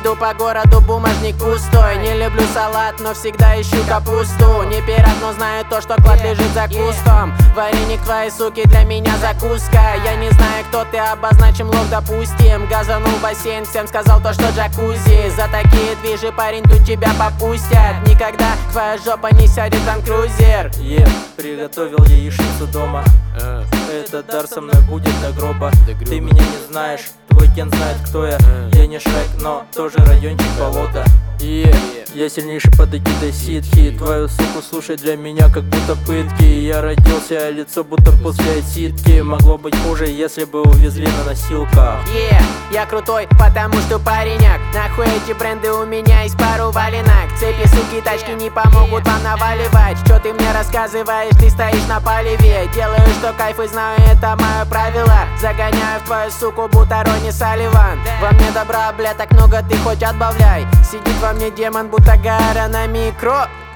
Иду по городу, бумажник пустой. Не люблю салат, но всегда ищу капусту. Не пират, но знаю то, что клад лежит за кустом. Вареник твоей суки для меня закуска. Я не знаю, кто ты, обозначим лох, допустим. Газанул бассейн, всем сказал то, что джакузи. За такие движи, парень, тут тебя попустят. Никогда твоя жопа не сядет там крузер. Приготовил яичницу дома. Этот дар со мной будет до гроба. Ты меня не знаешь, твой кен знает, кто я. Я не Шрек, но тоже райончик болота. Я сильнейший под эгидой ситхи. Твою суку слушай для меня как будто пытки. Я родился, а лицо будто после отсидки. Могло быть хуже, если бы увезли на носилках. Я крутой, потому что паренек. Нахуй эти бренды, у меня есть пару валенок. Цепи, суки, тачки не помогут вам наваливать. Чё ты мне рассказываешь, ты стоишь на палеве. Делаю, что кайф, и знаю, это мое правило. Загоняю в твою суку, будто Ронни Салливан. Во мне добра, бля, так много ты хоть отбавляй. Сидит во мне демон, будто гора на микро.